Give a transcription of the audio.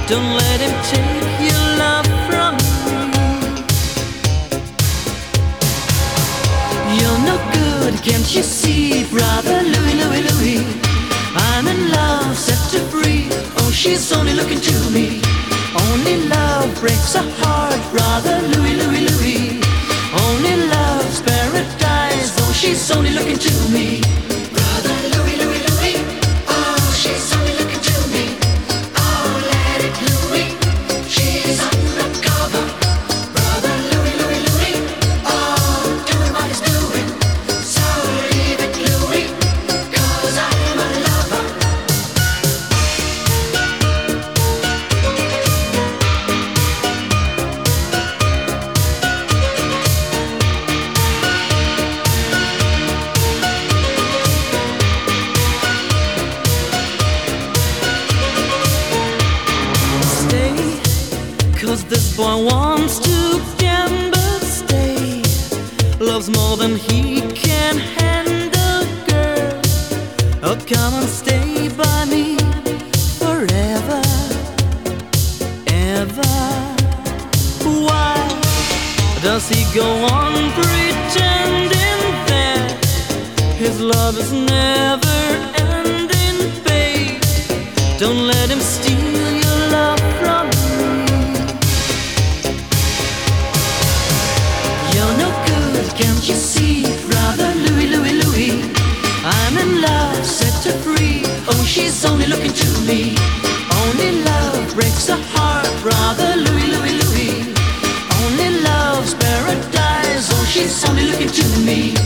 Don't let him take your love from me. You're no good, can't you see, brother Louie, Louie, Louie? I'm in love, set her free. Oh, she's only looking to me. Only love breaks a heart, brother Louie, Louie, Louie. Only love's paradise. Oh, she's only looking to me. Brother Louie, Louie, Louie. Oh, she's only looking to me. Oh, let it Louie. She's undercover. Brother Louie, Louie, Louie. Oh, doing what he's doing. So leave it Louie, 'cause I'm a lover. Stay, 'cause this boy wants to gamble. Stay, loves more than he can handle, girl. Oh, come and stay by me forever, ever. Why does he go on pretending that his love is never ending, babe? Don't let him steal your love from me. You're no good, can't you see, brother Louie, Louie, Louie? I'm in love, set her free. Oh, she's only looking to me. Only love breaks a heart, brother Louie, Louie, Louie. Only love's paradise. Oh, she's only looking to me.